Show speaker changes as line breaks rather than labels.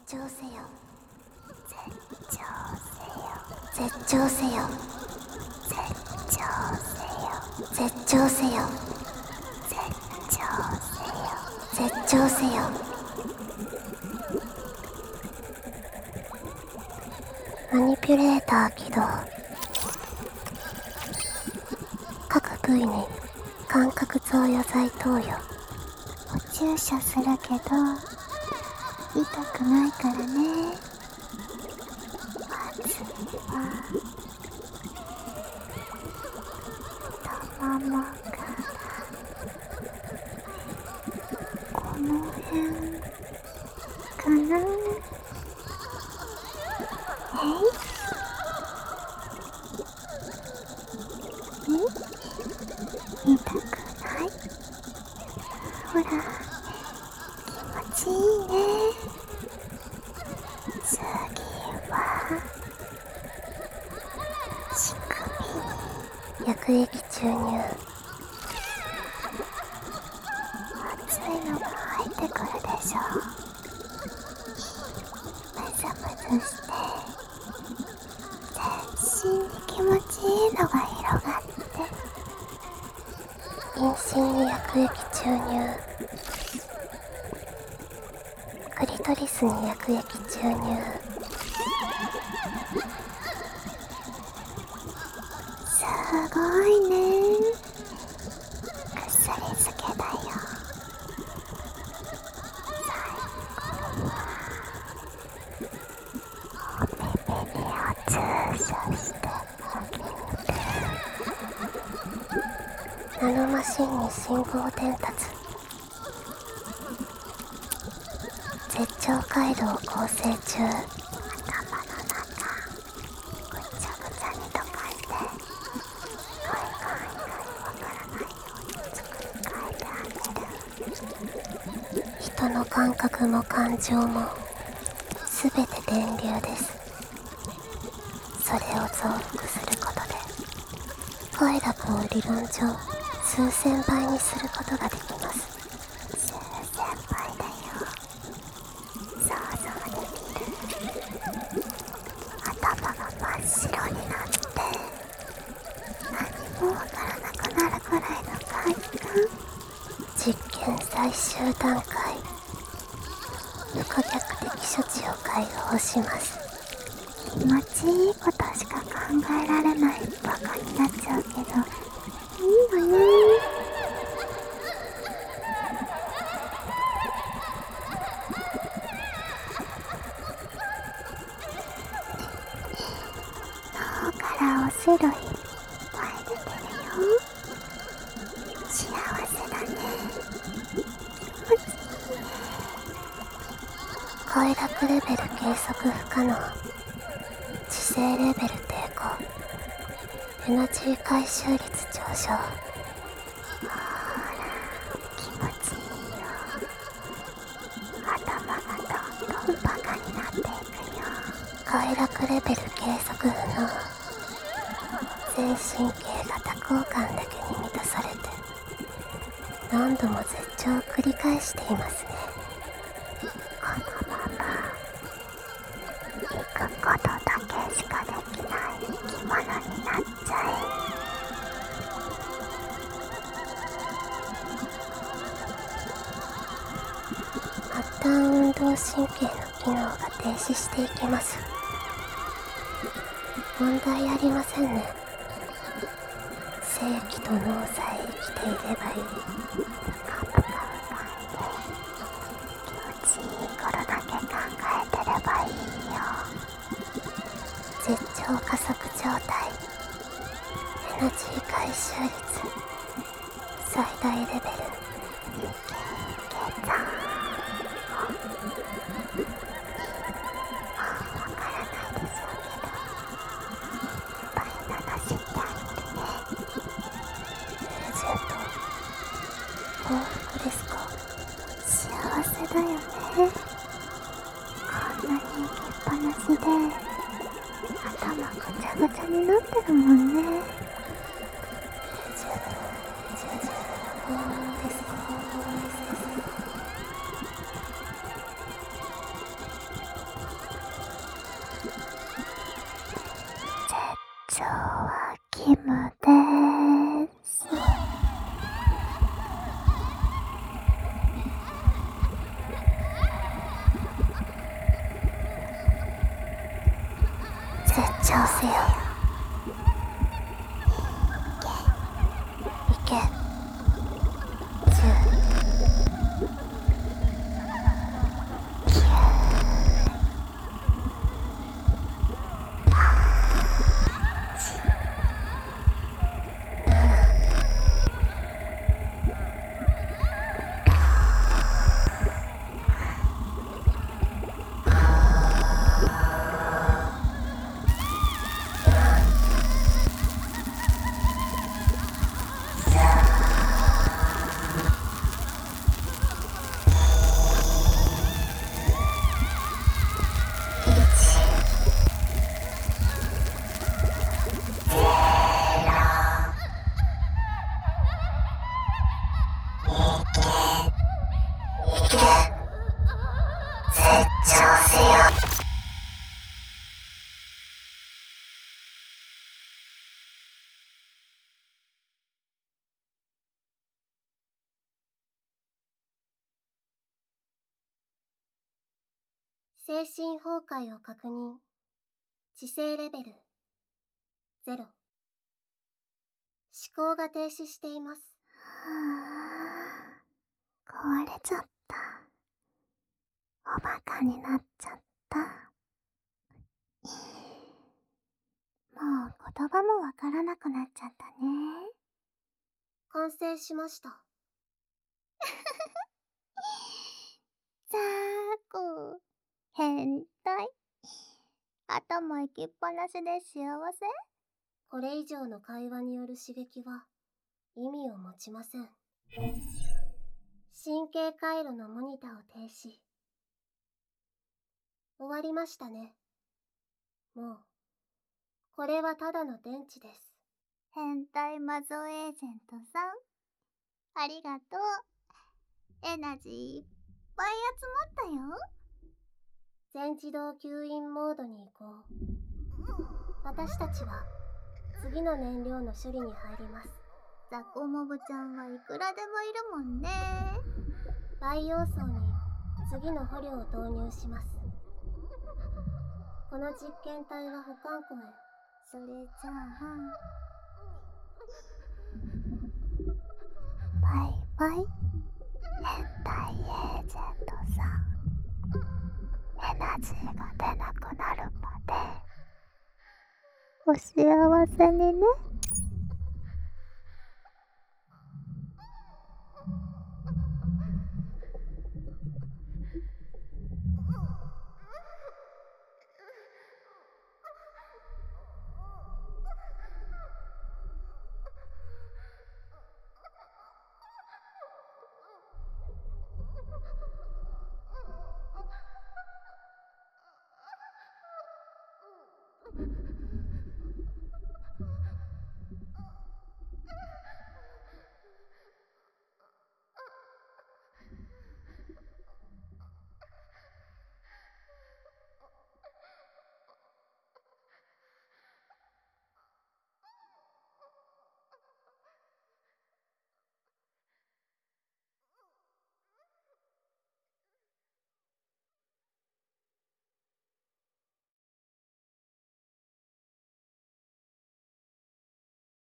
頂せよ、絶頂せよ、絶頂せよ、絶頂せよ。マニピュレーター起動。各部位に感覚増与剤投与。お注射するけど痛くないからね。まずは太ももからこの辺かな。痛くない？ほら、気持ちいいね。次は乳首に薬液注入。熱いのが入ってくるでしょ。むずむずして全身に気持ちいいのが広がって、陰唇に薬液注入。クリトリスに薬液注入。すごいね。薬漬けだよ。最後はお耳にを注射してあげる。ナノマシンに信号伝達。絶頂回路を構成中。頭の中ぐちゃぐちゃに溶かして、外観以外わからないように作り変えてあげる。人の感覚も感情もすべて電流です。それを増幅することで快楽を理論上数千倍にすることができます。数千倍だよ。想像できる。頭が真っ白になって何もわからなくなるくらいの快感。実験最終段階。不可逆的処置を解放します。気持ちいいことしか考えられないバカになっちゃうけどいいのね。脳からお白いっぱい出てるよ。幸せだね。気持ちいいね。快楽レベル計測不可能。知性レベル低下。エナジー回収率上昇。ほら、気持ちいいよ。頭がどんどんバカになっていくよ。快楽レベル計測不能。全神経が多幸感だけに満たされて何度も絶頂を繰り返していますね。このまま行くことだけしかできない生き物になっちゃえ。末端運動神経の機能が停止していきます。問題ありませんね。正気と脳さえ生きていればいい。カプカプカンで気持ちいい頃だけ考えてればいいよ。絶頂加速状態。エナジー回収率最大レベル。いけいけた。わからないでしょうけどいっぱい流してあげるね。ずっと幸福ですか？幸せだよね。こんなに行きっぱなしで頭ぐちゃぐちゃになってるもんね。 長せよ。いけ。10。精神崩壊を確認。知性レベル0。思考が停止しています。壊れちゃった。おバカになっちゃった。もう言葉もわからなくなっちゃったね。完成しました。さーこ、変態。頭行きっぱなしで幸せ？これ以上の会話による刺激は意味を持ちません。神経回路のモニターを停止。終わりましたね。もう、これはただの電池です。変態マゾエージェントさん、ありがとう。エナジーいっぱい集まったよ。全自動吸引モードに移行。私たちは次の燃料の処理に入ります。ザコモブちゃんはいくらでもいるもんね。培養層に次の捕虜を投入します。この実験体は保管庫へ。それじゃあ、バイバイ。変態エージェントさん。エナジーが出なくなるまでお幸せにね。